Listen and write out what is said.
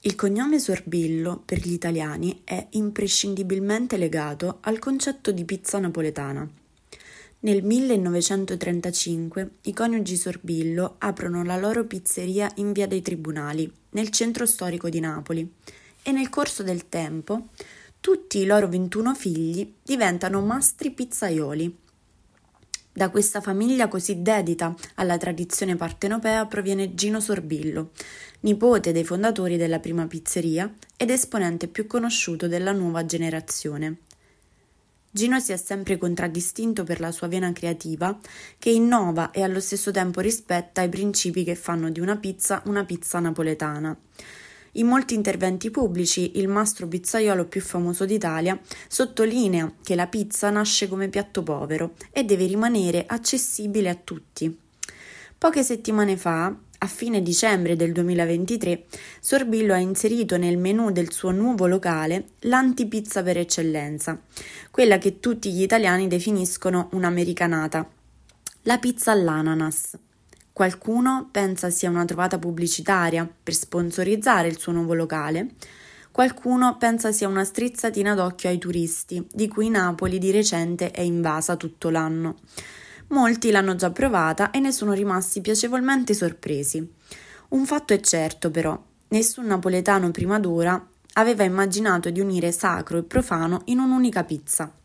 Il cognome Sorbillo per gli italiani è imprescindibilmente legato al concetto di pizza napoletana. Nel 1935 i coniugi Sorbillo aprono la loro pizzeria in Via dei Tribunali, nel centro storico di Napoli, e nel corso del tempo tutti i loro 21 figli diventano mastri pizzaioli. Da questa famiglia così dedita alla tradizione partenopea proviene Gino Sorbillo, nipote dei fondatori della prima pizzeria ed esponente più conosciuto della nuova generazione. Gino si è sempre contraddistinto per la sua vena creativa, che innova e allo stesso tempo rispetta i principi che fanno di una pizza napoletana. In molti interventi pubblici, il mastro pizzaiolo più famoso d'Italia sottolinea che la pizza nasce come piatto povero e deve rimanere accessibile a tutti. Poche settimane fa, a fine dicembre del 2023, Sorbillo ha inserito nel menù del suo nuovo locale l'antipizza per eccellenza, quella che tutti gli italiani definiscono un'americanata, la pizza all'ananas. Qualcuno pensa sia una trovata pubblicitaria per sponsorizzare il suo nuovo locale, qualcuno pensa sia una strizzatina d'occhio ai turisti, di cui Napoli di recente è invasa tutto l'anno. Molti l'hanno già provata e ne sono rimasti piacevolmente sorpresi. Un fatto è certo però, nessun napoletano prima d'ora aveva immaginato di unire sacro e profano in un'unica pizza.